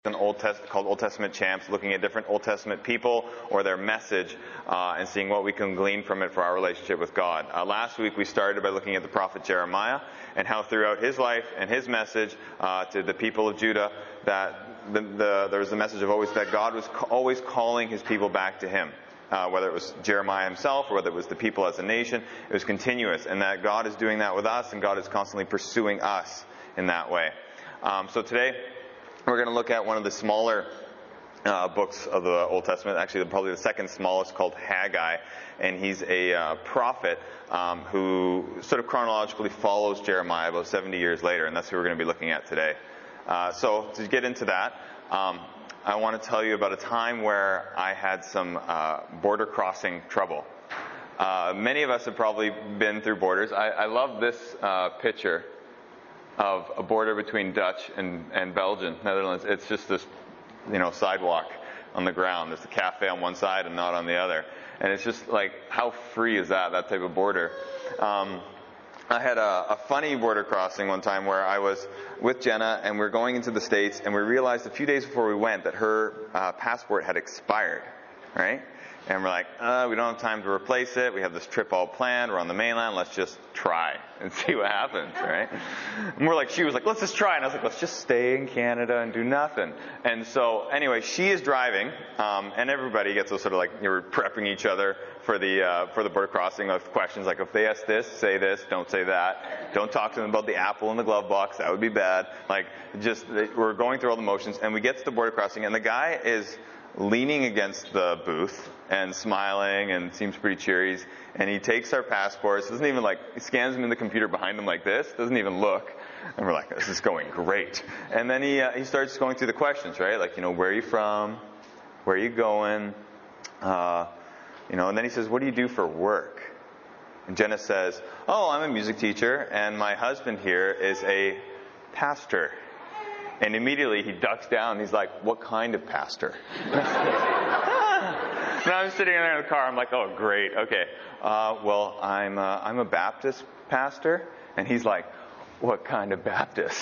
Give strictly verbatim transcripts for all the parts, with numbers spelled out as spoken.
An Old Test called Old Testament Champs, looking at different Old Testament people or their message uh, and seeing what we can glean from it for our relationship with God. Uh, last week we started by looking at the prophet Jeremiah and how throughout his life and his message uh, to the people of Judah that the, the, there was the message of always that God was ca- always calling his people back to him. Uh, whether it was Jeremiah himself or whether it was the people as a nation, it was continuous, and that God is doing that with us, and God is constantly pursuing us in that way. Um, so today, we're going to look at one of the smaller uh, books of the Old Testament, actually probably the second smallest, called Haggai, and he's a uh, prophet um, who sort of chronologically follows Jeremiah about seventy years later, and that's who we're going to be looking at today. Uh, so to get into that, um, I want to tell you about a time where I had some uh, border crossing trouble. Uh, many of us have probably been through borders. I, I love this uh, picture of a border between Dutch and, and Belgian, Netherlands. It's just this, you know, sidewalk on the ground. There's a cafe on one side and not on the other. And it's just like, how free is that, that type of border? Um, I had a, a funny border crossing one time where I was with Jenna and we were going into the States, and we realized a few days before we went that her uh, passport had expired, right? And we're like, uh, we don't have time to replace it. We have this trip all planned. We're on the mainland. Let's just try and see what happens, right? And we're like, she was like, let's just try. And I was like, let's just stay in Canada and do nothing. And so anyway, she is driving, um, and everybody gets those sort of like, you're prepping each other for the, uh, for the border crossing with questions like, if they ask this, say this, don't say that. Don't talk to them about the apple in the glove box. That would be bad. Like, just, we're going through all the motions, and we get to the border crossing, and the guy is leaning against the booth and smiling and seems pretty cheery, and he takes our passports, doesn't even like, he scans them in the computer behind him like this, doesn't even look, and we're like, this is going great. And then he uh, he starts going through the questions, right? Like, you know, where are you from? Where are you going? Uh, you know, and then he says, what do you do for work? And Jenna says, oh, I'm a music teacher, and my husband here is a pastor. And immediately he ducks down. He's like, what kind of pastor? And I'm sitting there in the car. I'm like, oh, great. Okay. Uh, well, I'm uh, I'm a Baptist pastor. And he's like, what kind of Baptist?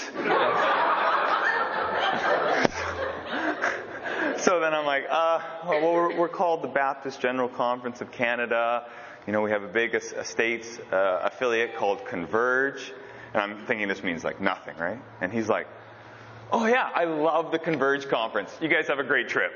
So then I'm like, uh, well, we're, we're called the Baptist General Conference of Canada. You know, we have a big estates uh, affiliate called Converge. And I'm thinking this means like nothing, right? And he's like, oh yeah, I love the Converge conference. You guys have a great trip.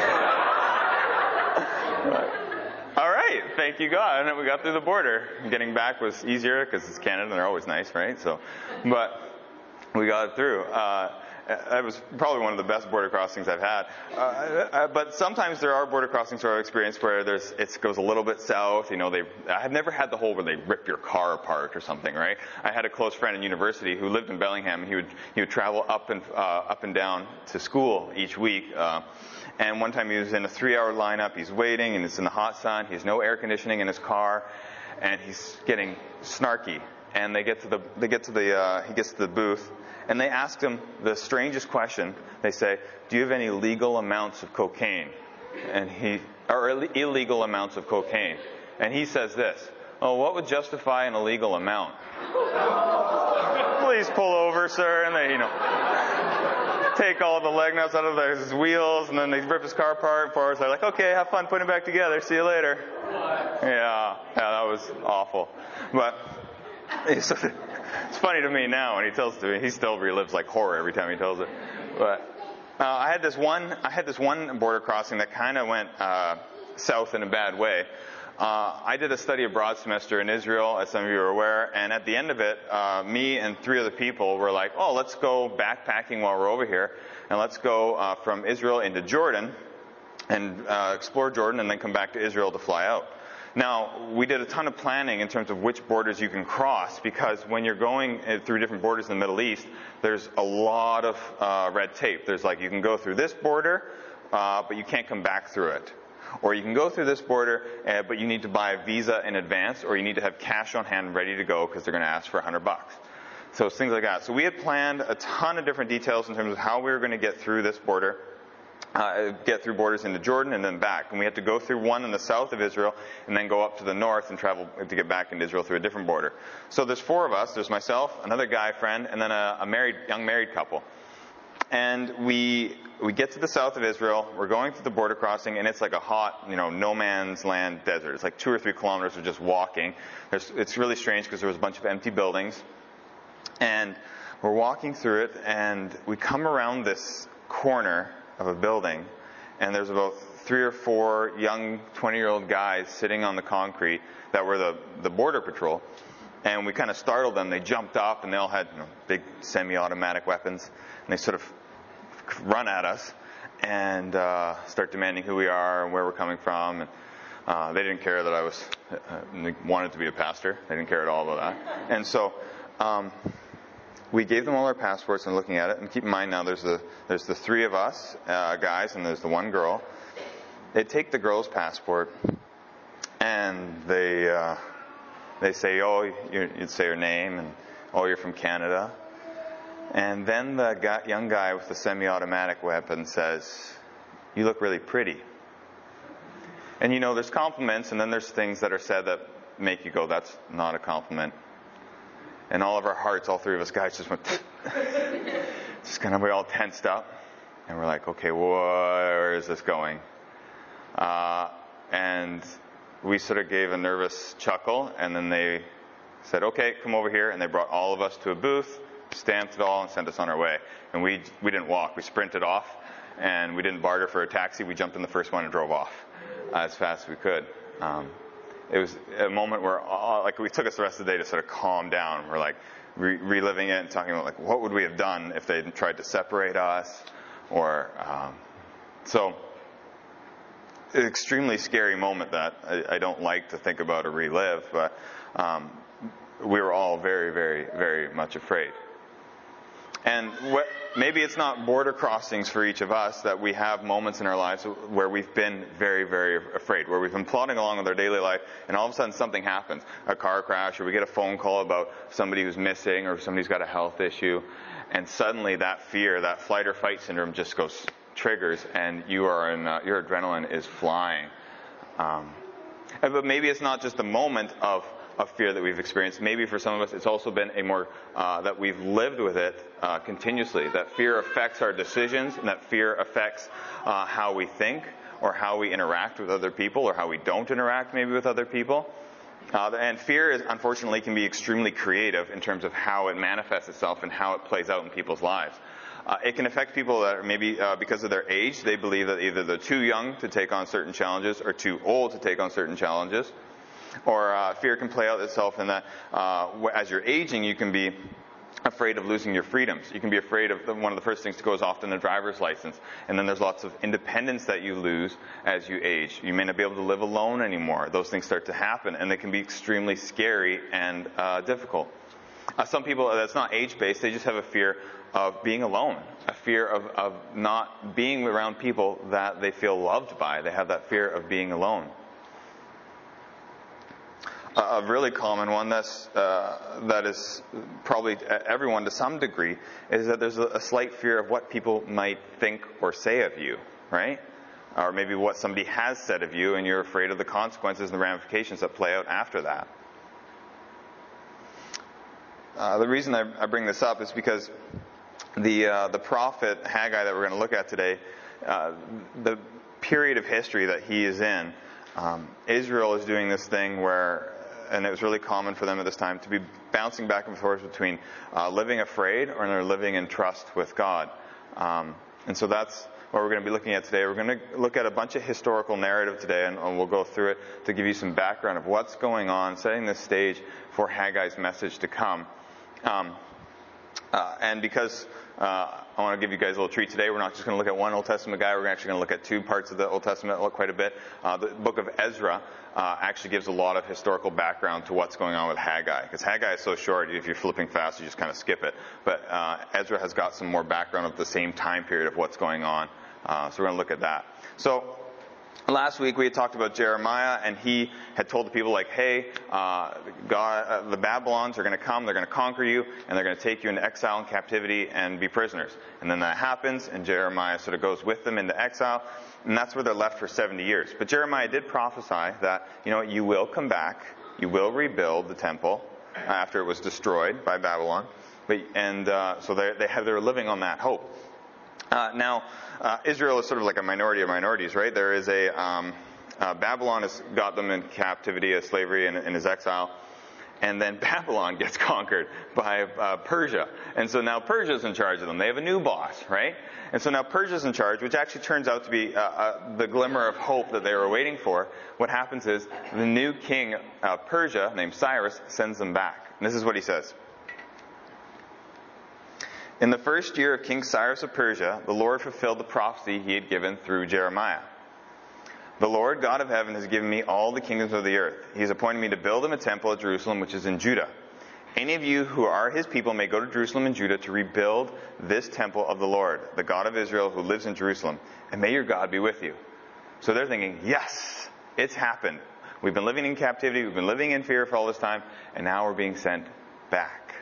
All right, thank you God. And then we got through the border. Getting back was easier because it's Canada and they're always nice, right? So, but we got it through. Uh, That was probably one of the best border crossings I've had. Uh, but sometimes there are border crossings where I've experienced where there's it goes a little bit south. You know, they I've never had the whole where they rip your car apart or something, right? I had a close friend in university who lived in Bellingham, and he would he would travel up and uh, up and down to school each week. Uh, and one time he was in a three-hour lineup. He's waiting, and it's in the hot sun. He has no air conditioning in his car, and he's getting snarky. And they get to the they get to the uh, he gets to the booth. And they asked him the strangest question. They say, do you have any legal amounts of cocaine? And he, or illegal amounts of cocaine. And he says this, oh, what would justify an illegal amount? Please pull over, sir. And they, you know, take all the leg nuts out of his wheels, and then they rip his car apart for us. They're like, okay, have fun putting it back together. See you later. Yeah, yeah, that was awful. But it's, it's funny to me now when he tells it to me. He still relives like horror every time he tells it. But uh, I had this one. I had this one border crossing that kind of went uh, south in a bad way. Uh, I did a study abroad semester in Israel, as some of you are aware, and at the end of it, uh, me and three other people were like, "Oh, let's go backpacking while we're over here, and let's go uh, from Israel into Jordan, and uh, explore Jordan, and then come back to Israel to fly out." Now, we did a ton of planning in terms of which borders you can cross, because when you're going through different borders in the Middle East, there's a lot of uh, red tape. There's like, you can go through this border, uh, but you can't come back through it. Or you can go through this border, uh, but you need to buy a visa in advance, or you need to have cash on hand ready to go because they're going to ask for a hundred bucks. So it's things like that. So we had planned a ton of different details in terms of how we were going to get through this border. Uh, get through borders into Jordan and then back. And we had to go through one in the south of Israel and then go up to the north and travel to get back into Israel through a different border. So there's four of us. There's myself, another guy friend, and then a, a married, young married couple. and we we get to the south of Israel. We're going through the border crossing, and it's like a hot, you know, no man's land desert. It's like two or three kilometers of just walking. There's, it's really strange because there was a bunch of empty buildings, and we're walking through it, and we come around this corner of a building, and there's about three or four young twenty-year-old guys sitting on the concrete that were the, the border patrol. And we kind of startled them. They jumped up, and they all had, you know, big semi-automatic weapons. And they sort of run at us and uh, start demanding who we are and where we're coming from. And uh, they didn't care that I was uh, wanted to be a pastor. They didn't care at all about that. And so um, we gave them all our passports and looking at it. And keep in mind now, there's the there's the three of us uh, guys, and there's the one girl. They take the girl's passport, and they. Uh, They say, oh, you'd say your name, and oh, you're from Canada. And then the guy, young guy with the semi-automatic weapon says, you look really pretty. And you know, there's compliments, and then there's things that are said that make you go, that's not a compliment. And all of our hearts, all three of us guys just went, just kind of, we all tensed up. And we're like, okay, where is this going? Uh, and... We sort of gave a nervous chuckle, and then they said, okay, come over here. And they brought all of us to a booth, stamped it all, and sent us on our way. And we we didn't walk. We sprinted off, and we didn't barter for a taxi. We jumped in the first one and drove off uh, as fast as we could. Um, it was a moment where, all, like, it took us the rest of the day to sort of calm down. We're, like, re- reliving it and talking about, like, what would we have done if they tried to separate us? Or, um, so... An extremely scary moment that I, I don't like to think about or relive, but um, we were all very, very, very much afraid. And what, maybe it's not border crossings for each of us that we have moments in our lives where we've been very, very afraid, where we've been plodding along with our daily life, and all of a sudden something happens, a car crash, or we get a phone call about somebody who's missing, or somebody's got a health issue, and suddenly that fear, that flight or fight syndrome just goes triggers, and you are in, uh, your adrenaline is flying. Um, but maybe it's not just a moment of, of fear that we've experienced. Maybe for some of us, it's also been a more uh, that we've lived with it uh, continuously. That fear affects our decisions, and that fear affects uh, how we think, or how we interact with other people, or how we don't interact maybe with other people. Uh, and fear, is, unfortunately, can be extremely creative in terms of how it manifests itself and how it plays out in people's lives. Uh, it can affect people that are maybe uh, because of their age, they believe that either they're too young to take on certain challenges or too old to take on certain challenges. Or uh, fear can play out itself in that uh, as you're aging, you can be afraid of losing your freedoms. You can be afraid of the, one of the first things to go is often a driver's license. And then there's lots of independence that you lose as you age. You may not be able to live alone anymore. Those things start to happen, and they can be extremely scary and uh, difficult. Uh, some people, that's not age-based, they just have a fear of being alone, a fear of, of not being around people that they feel loved by. They have that fear of being alone. Uh, a really common one that's, uh, that is probably everyone to some degree is that there's a, a slight fear of what people might think or say of you, right? Or maybe what somebody has said of you, and you're afraid of the consequences and the ramifications that play out after that. Uh, the reason I, I bring this up is because the uh, the prophet Haggai that we're going to look at today, uh, the period of history that he is in, um, Israel is doing this thing where, and it was really common for them at this time, to be bouncing back and forth between uh, living afraid or they're living in trust with God. Um, and so that's what we're going to be looking at today. We're going to look at a bunch of historical narrative today, and, and we'll go through it to give you some background of what's going on, setting the stage for Haggai's message to come. Um, uh, and because uh, I want to give you guys a little treat today, we're not just going to look at one Old Testament guy. We're actually going to look at two parts of the Old Testament, look quite a bit. Uh, the book of Ezra uh, actually gives a lot of historical background to what's going on with Haggai. Because Haggai is so short, if you're flipping fast, you just kind of skip it. But uh, Ezra has got some more background of the same time period of what's going on. Uh, so we're going to look at that. So last week we had talked about Jeremiah, and he had told the people, like, hey, uh, God, uh, the Babylons are going to come, they're going to conquer you, and they're going to take you into exile and captivity and be prisoners. And then that happens, and Jeremiah sort of goes with them into exile, and that's where they're left for seventy years. But Jeremiah did prophesy that, you know, you will come back, you will rebuild the temple after it was destroyed by Babylon. But, and uh, so they, they have, they're living on that hope. Uh, now, uh, Israel is sort of like a minority of minorities, right? There is a um, uh, Babylon has got them in captivity as slavery and in his exile. And then Babylon gets conquered by uh, Persia. And so now Persia's in charge of them. They have a new boss, right? And so now Persia's in charge, which actually turns out to be uh, uh, the glimmer of hope that they were waiting for. What happens is the new king of Persia, named Cyrus, sends them back. And this is what he says. In the first year of King Cyrus of Persia, the Lord fulfilled the prophecy he had given through Jeremiah. The Lord God of heaven has given me all the kingdoms of the earth. He has appointed me to build him a temple at Jerusalem, which is in Judah. Any of you who are his people may go to Jerusalem and Judah to rebuild this temple of the Lord, the God of Israel who lives in Jerusalem. And may your God be with you. So they're thinking, yes, it's happened. We've been living in captivity. We've been living in fear for all this time. And now we're being sent back.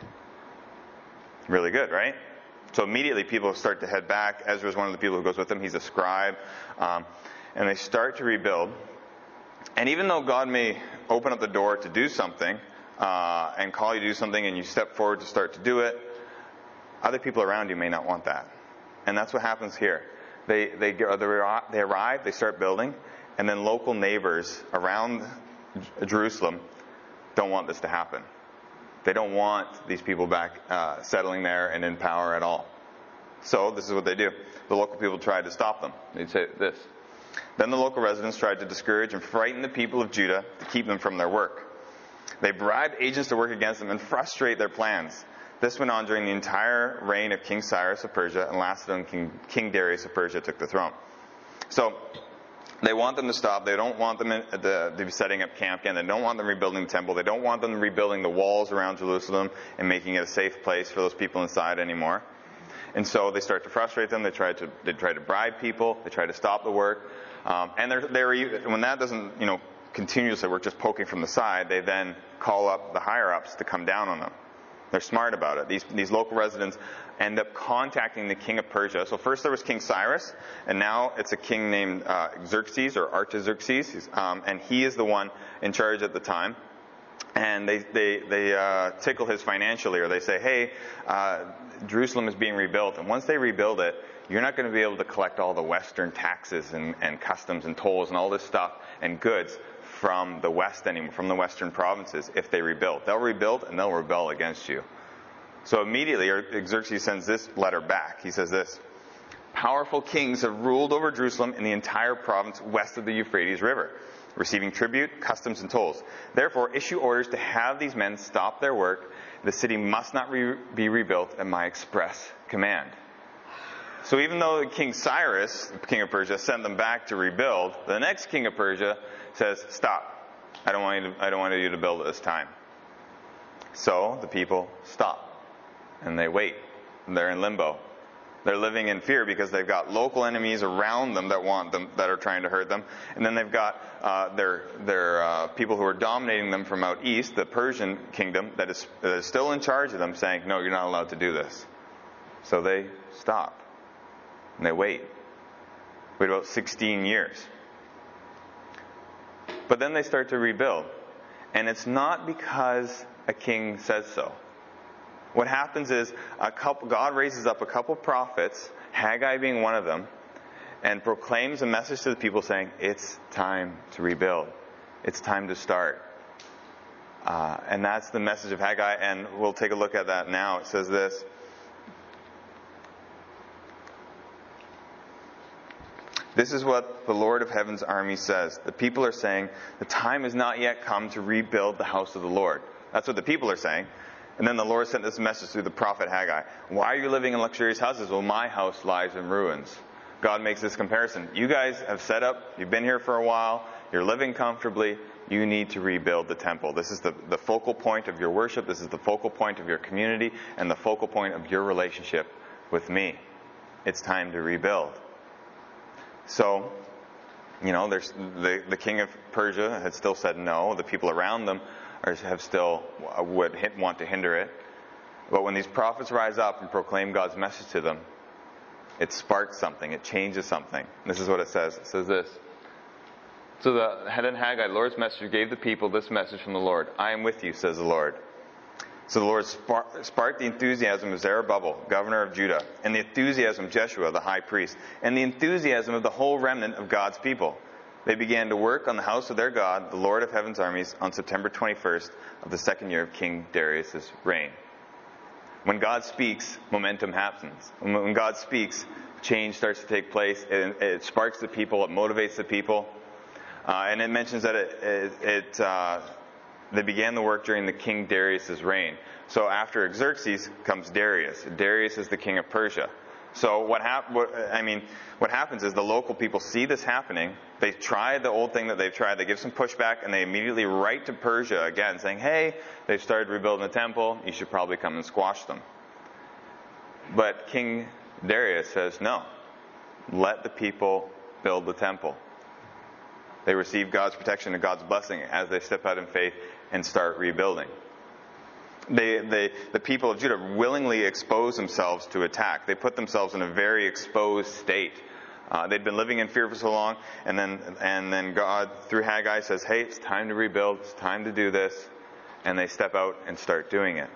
Really good, right? So immediately people start to head back. Ezra's one of the people who goes with them. He's a scribe. Um, and they start to rebuild. And even though God may open up the door to do something, uh, and call you to do something, and you step forward to start to do it, other people around you may not want that. And that's what happens here. They, they, they arrive, they start building, and then local neighbors around Jerusalem don't want this to happen. They don't want these people back uh, settling there and in power at all. So this is what they do. The local people tried to stop them. They'd say this. Then the local residents tried to discourage and frighten the people of Judah to keep them from their work. They bribed agents to work against them and frustrate their plans. This went on during the entire reign of King Cyrus of Persia and lasted until King, King Darius of Persia took the throne. So they want them to stop. They don't want them in, to, to be setting up camp again. They don't want them rebuilding the temple. They don't want them rebuilding the walls around Jerusalem and making it a safe place for those people inside anymore. And so they start to frustrate them. They try to they try to bribe people. They try to stop the work. Um, and they're, they're when that doesn't you know continuously work, just poking from the side, they then call up the higher ups to come down on them. They're smart about it. These these local residents end up contacting the king of Persia. So first there was King Cyrus, and now it's a king named uh, Xerxes or Artaxerxes, um, and he is the one in charge at the time. And they they they uh, tickle his financially, or they say, hey, uh, Jerusalem is being rebuilt, and once they rebuild it, you're not going to be able to collect all the Western taxes and, and customs and tolls and all this stuff and goods from the West anymore, from the Western provinces if they rebuild. They'll rebuild and they'll rebel against you. So immediately Xerxes sends this letter back. He says this: powerful kings have ruled over Jerusalem and the entire province west of the Euphrates River, receiving tribute, customs, and tolls. Therefore, issue orders to have these men stop their work. The city must not re- be rebuilt at my express command. So even though King Cyrus, the king of Persia, sent them back to rebuild, the next king of Persia says, stop. I don't want you to, I don't want you to build at this time. So the people stop. And they wait. And they're in limbo. They're living in fear because they've got local enemies around them that want them, that are trying to hurt them. And then they've got uh, their their uh, people who are dominating them from out east, the Persian kingdom, that is, that is still in charge of them, saying, no, you're not allowed to do this. So they stop. And they wait. Wait about sixteen years. But then they start to rebuild. And it's not because a king says so. What happens is a couple, God raises up a couple prophets, Haggai being one of them, and proclaims a message to the people saying, it's time to rebuild. It's time to start. Uh, and that's the message of Haggai, and we'll take a look at that now. It says this: this is what the Lord of Heaven's army says. The people are saying, the time has not yet come to rebuild the house of the Lord. That's what the people are saying. And then the Lord sent this message through the prophet Haggai. Why are you living in luxurious houses? Well, my house lies in ruins. God makes this comparison. You guys have set up, you've been here for a while, you're living comfortably, you need to rebuild the temple. This is the, the focal point of your worship, this is the focal point of your community, and the focal point of your relationship with me. It's time to rebuild. So, you know, there's the, the king of Persia had still said no. The people around them are, have still would hit, want to hinder it. But when these prophets rise up and proclaim God's message to them, it sparks something. It changes something. This is what it says. It says this. So the head and Haggai, Lord's messenger, gave the people this message from the Lord. I am with you, says the Lord. So the Lord sparked the enthusiasm of Zerubbabel, governor of Judah, and the enthusiasm of Jeshua, the high priest, and the enthusiasm of the whole remnant of God's people. They began to work on the house of their God, the Lord of heaven's armies, on September twenty-first of the second year of King Darius' reign. When God speaks, momentum happens. When God speaks, change starts to take place. It, it sparks the people. It motivates the people. Uh, and it mentions that it, it, it uh, they began the work during the King Darius' reign. So after Xerxes comes Darius. Darius is the king of Persia. So what, hap- what I mean, what happens is the local people see this happening. They try the old thing that they've tried. They give some pushback, and they immediately write to Persia again, saying, "Hey, they've started rebuilding the temple. You should probably come and squash them." But King Darius says, "No, let the people build the temple." They receive God's protection and God's blessing as they step out in faith and start rebuilding. They, they, the people of Judah willingly expose themselves to attack. They put themselves in a very exposed state. Uh, they'd been living in fear for so long, and then and then God, through Haggai, says, "Hey, it's time to rebuild. It's time to do this," and they step out and start doing it.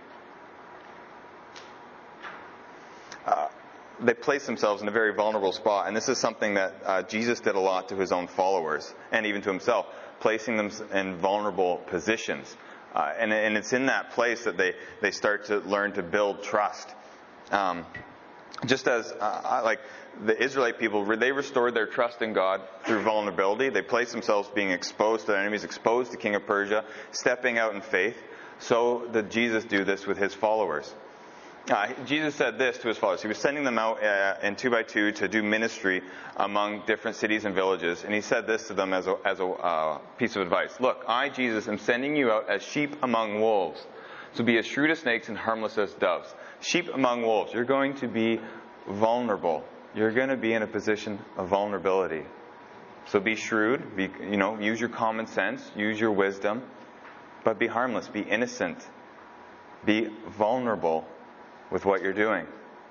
Uh, they place themselves in a very vulnerable spot, and this is something that uh, Jesus did a lot to his own followers, and even to himself, placing them in vulnerable positions. Uh, and, and it's in that place that they, they start to learn to build trust. Um, just as, uh, like, the Israelite people, they restored their trust in God through vulnerability. They placed themselves being exposed to their enemies, exposed to King of Persia, stepping out in faith. So did Jesus do this with his followers. Uh, Jesus said this to his followers. He was sending them out uh, in two by two to do ministry among different cities and villages. And he said this to them as a, as a uh, piece of advice. "Look, I, Jesus, am sending you out as sheep among wolves. So be as shrewd as snakes and harmless as doves." Sheep among wolves. You're going to be vulnerable. You're going to be in a position of vulnerability. So be shrewd. Be, you know, use your common sense. Use your wisdom. But be harmless. Be innocent. Be vulnerable with what you're doing.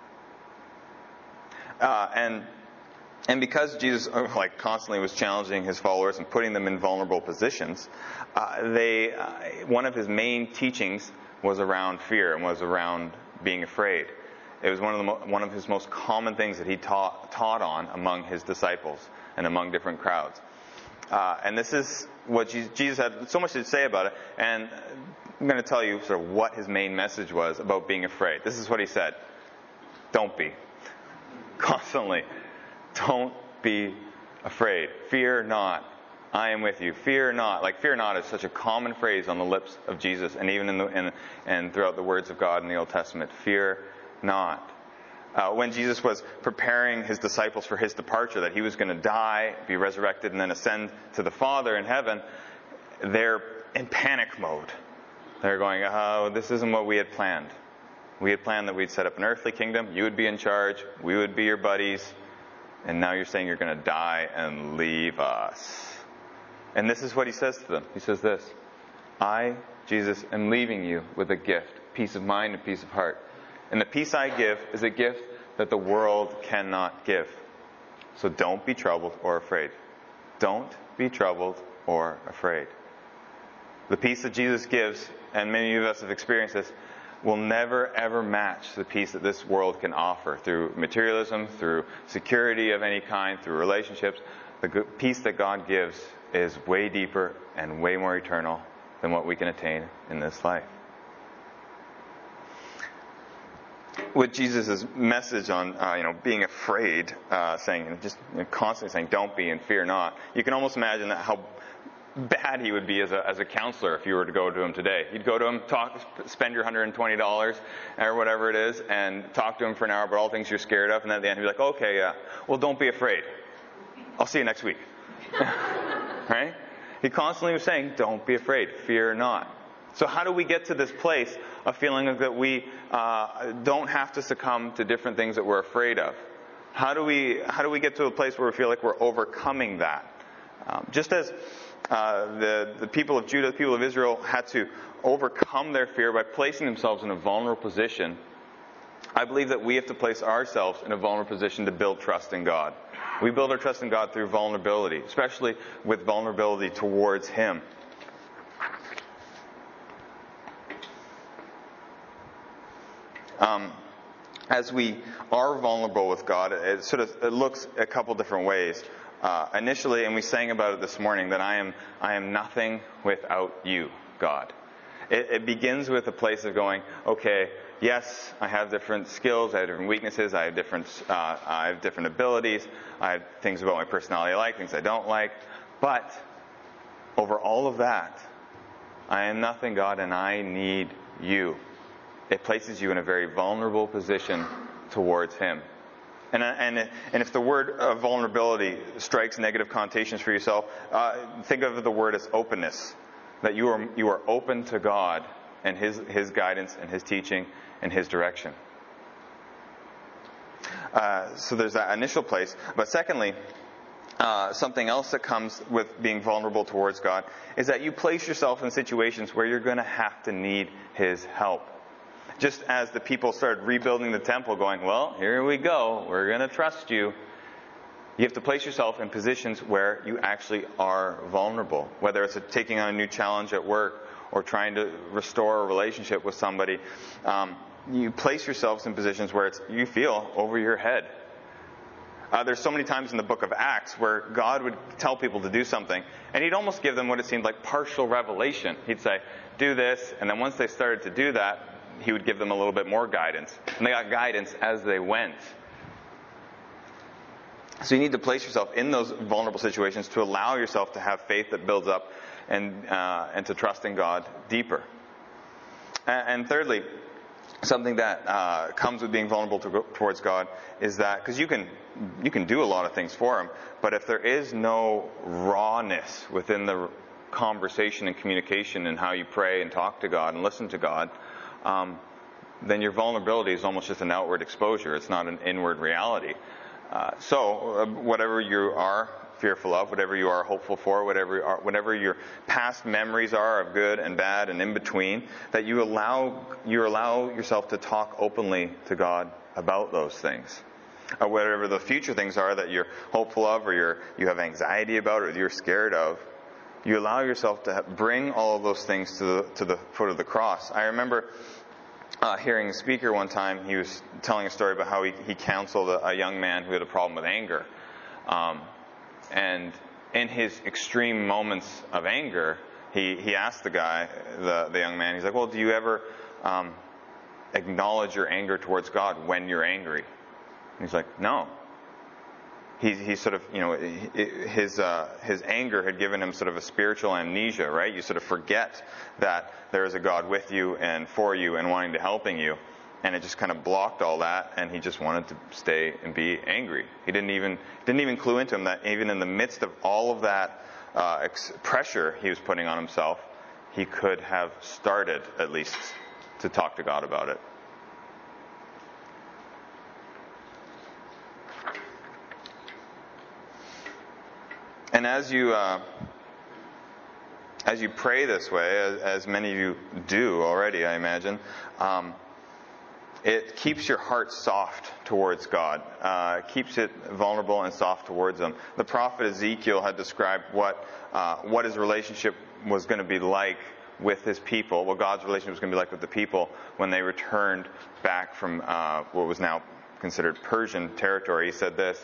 Uh, and and because Jesus like constantly was challenging his followers and putting them in vulnerable positions, uh, they uh, one of his main teachings was around fear and was around being afraid. It was one of the mo- one of his most common things that he taught taught on among his disciples and among different crowds. Uh, and this is what Jesus, Jesus had so much to say about it. And I'm going to tell you sort of what his main message was about being afraid. This is what he said. Don't be. Constantly. Don't be afraid. Fear not. I am with you. Fear not. Like, fear not is such a common phrase on the lips of Jesus, and even in the in, and throughout the words of God in the Old Testament. Fear not. Uh, when Jesus was preparing his disciples for his departure, that he was going to die, be resurrected, and then ascend to the Father in heaven, they're in panic mode. They're going, "Oh, this isn't what we had planned. We had planned that we'd set up an earthly kingdom. You would be in charge. We would be your buddies. And now you're saying you're going to die and leave us." And this is what he says to them. He says this: "I, Jesus, am leaving you with a gift, peace of mind and peace of heart. And the peace I give is a gift that the world cannot give. So don't be troubled or afraid." Don't be troubled or afraid. The peace that Jesus gives, and many of us have experienced this, will never ever match the peace that this world can offer through materialism, through security of any kind, through relationships. The peace that God gives is way deeper and way more eternal than what we can attain in this life. With Jesus' message on, uh, you know, being afraid, uh, saying, just you know, constantly saying, "Don't be and fear not," you can almost imagine that how bad he would be as a as a counselor if you were to go to him today. You'd go to him, talk, spend your one hundred twenty dollars or whatever it is, and talk to him for an hour about all things you're scared of, and then at the end he'd be like, "Okay, yeah, well, don't be afraid. I'll see you next week." Right? He constantly was saying, "Don't be afraid. Fear not." So how do we get to this place of feeling that we uh, don't have to succumb to different things that we're afraid of? How do we how do we get to a place where we feel like we're overcoming that? Um, just as uh, the the people of Judah, the people of Israel, had to overcome their fear by placing themselves in a vulnerable position, I believe that we have to place ourselves in a vulnerable position to build trust in God. We build our trust in God through vulnerability, especially with vulnerability towards Him. Um, as we are vulnerable with God, it sort of it looks a couple different ways. Uh, initially, and we sang about it this morning, that I am I am nothing without you, God. It, it begins with a place of going, okay, yes, I have different skills, I have different weaknesses, I have different uh, I have different abilities, I have things about my personality I like, things I don't like, but over all of that, I am nothing, God, and I need you. It places you in a very vulnerable position towards Him. And, and, and if the word uh, vulnerability strikes negative connotations for yourself, uh, think of the word as openness. That you are you are open to God and His His guidance and His teaching and His direction. Uh, so there's that initial place. But secondly, uh, something else that comes with being vulnerable towards God is that you place yourself in situations where you're going to have to need His help. Just as the people started rebuilding the temple, going, well, here we go, we're going to trust you. You have to place yourself in positions where you actually are vulnerable. Whether it's a, taking on a new challenge at work or trying to restore a relationship with somebody. Um, you place yourselves in positions where it's you feel over your head. Uh, there's so many times in the book of Acts where God would tell people to do something, and He'd almost give them what it seemed like partial revelation. He'd say, do this, and then once they started to do that, He would give them a little bit more guidance. And they got guidance as they went. So you need to place yourself in those vulnerable situations to allow yourself to have faith that builds up and uh, and to trust in God deeper. And, and thirdly, something that uh, comes with being vulnerable to, towards God is that, because you can you can do a lot of things for Him, but if there is no rawness within the conversation and communication and how you pray and talk to God and listen to God, um, then your vulnerability is almost just an outward exposure. It's not an inward reality. Uh, so, uh, whatever you are fearful of, whatever you are hopeful for, whatever are, whatever your past memories are of good and bad and in between, that you allow you allow yourself to talk openly to God about those things. Uh, whatever the future things are that you're hopeful of, or you're you have anxiety about, or you're scared of, you allow yourself to have, bring all of those things to the to the foot of the cross. I remember Uh, hearing a speaker one time, he was telling a story about how he, he counseled a, a young man who had a problem with anger. Um, and in his extreme moments of anger, he, he asked the guy, the, the young man, he's like, well, do you ever um, acknowledge your anger towards God when you're angry? And he's like, no. He, he sort of, you know, his uh, his anger had given him sort of a spiritual amnesia, right? You sort of forget that there is a God with you and for you and wanting to helping you, and it just kind of blocked all that, and he just wanted to stay and be angry. He didn't even didn't even clue into him that even in the midst of all of that uh, ex- pressure he was putting on himself, he could have started at least to talk to God about it. And as you uh, as you pray this way, as, as many of you do already, I imagine, um, it keeps your heart soft towards God. Uh, it keeps it vulnerable and soft towards Him. The prophet Ezekiel had described what uh, what his relationship was going to be like with his people, what God's relationship was going to be like with the people when they returned back from uh, what was now considered Persian territory. He said this,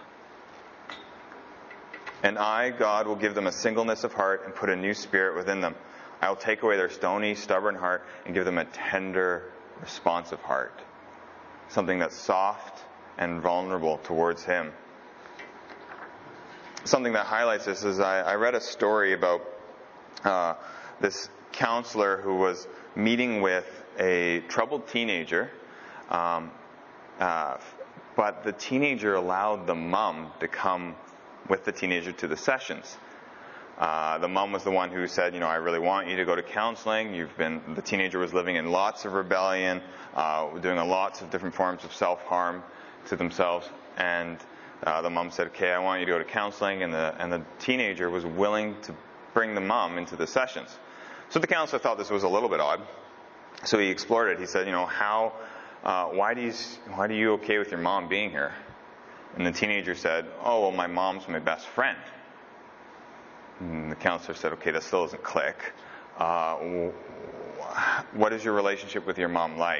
"And I, God, will give them a singleness of heart and put a new spirit within them. I will take away their stony, stubborn heart and give them a tender, responsive heart." Something that's soft and vulnerable towards Him. Something that highlights this is I, I read a story about uh, this counselor who was meeting with a troubled teenager, um, uh, but the teenager allowed the mom to come with the teenager to the sessions. Uh, the mom was the one who said, you know, I really want you to go to counseling. You've been, the teenager was living in lots of rebellion, uh, doing a lots of different forms of self-harm to themselves. And uh, the mom said, okay, I want you to go to counseling. And the, and the teenager was willing to bring the mom into the sessions. So the counselor thought this was a little bit odd. So he explored it. He said, you know, how, uh, why do you, why are you okay with your mom being here? And the teenager said, oh, well, my mom's my best friend. And the counselor said, okay, that still doesn't click. Uh, what is your relationship with your mom like?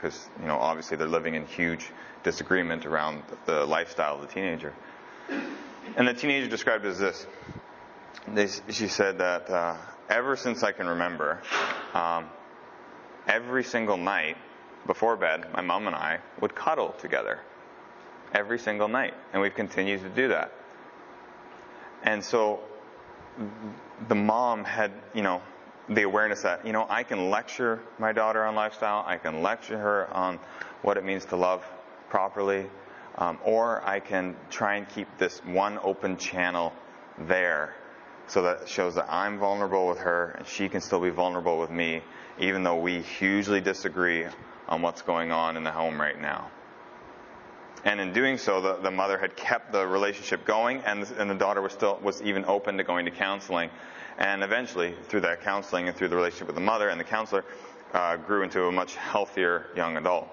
because, you know, obviously they're living in huge disagreement around the lifestyle of the teenager. And the teenager described it as this. They, she said that uh, ever since I can remember, um, every single night before bed, my mom and I would cuddle together. Every single night. And we've continued to do that. And so the mom had, you know, the awareness that, you know, I can lecture my daughter on lifestyle. I can lecture her on what it means to love properly. Um, or I can try and keep this one open channel there so that it shows that I'm vulnerable with her and she can still be vulnerable with me, even though we hugely disagree on what's going on in the home right now. And in doing so, the, the mother had kept the relationship going, and, and the daughter was still was even open to going to counseling. And eventually, through that counseling and through the relationship with the mother and the counselor, uh, grew into a much healthier young adult.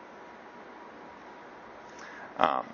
Um,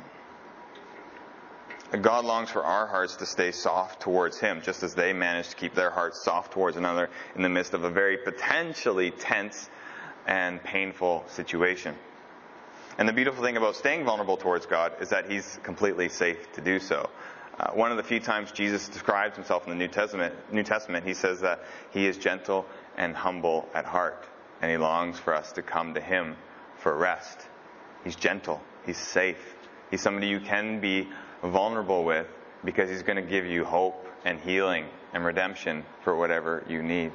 God longs for our hearts to stay soft towards Him, just as they managed to keep their hearts soft towards another in the midst of a very potentially tense and painful situation. And the beautiful thing about staying vulnerable towards God is that He's completely safe to do so. Uh, one of the few times Jesus describes Himself in the New Testament, New Testament, He says that He is gentle and humble at heart, and He longs for us to come to Him for rest. He's gentle. He's safe. He's somebody you can be vulnerable with because He's going to give you hope and healing and redemption for whatever you need.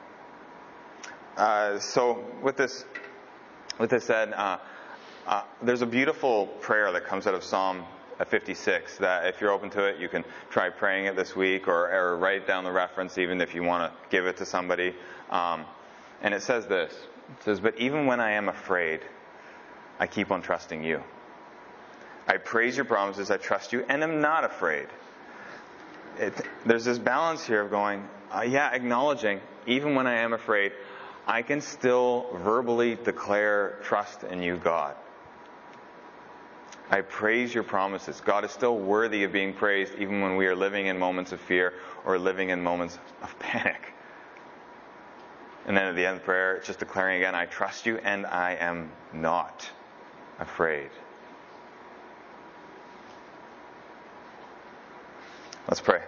Uh, so with this, with this said, uh, uh, there's a beautiful prayer that comes out of Psalm fifty-six that if you're open to it, you can try praying it this week, or, or write down the reference even if you want to give it to somebody. Um, and it says this. It says, "But even when I am afraid, I keep on trusting you. I praise your promises, I trust you, and am not afraid." It, there's this balance here of going, uh, yeah, acknowledging, even when I am afraid, I can still verbally declare trust in you, God. I praise your promises. God is still worthy of being praised, even when we are living in moments of fear or living in moments of panic. And then at the end of the prayer, it's just declaring again, I trust you, and I am not afraid. Let's pray.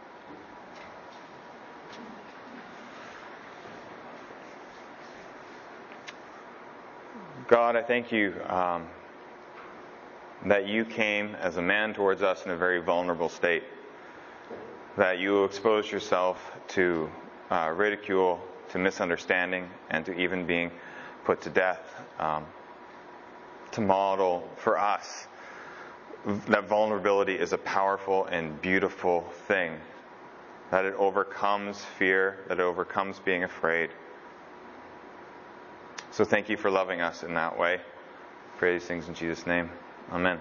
God, I thank you um, that you came as a man towards us in a very vulnerable state, that you exposed yourself to uh, ridicule, to misunderstanding, and to even being put to death, um, to model for us that vulnerability is a powerful and beautiful thing, that it overcomes fear, that it overcomes being afraid. So thank you for loving us in that way. I pray these things in Jesus' name. Amen.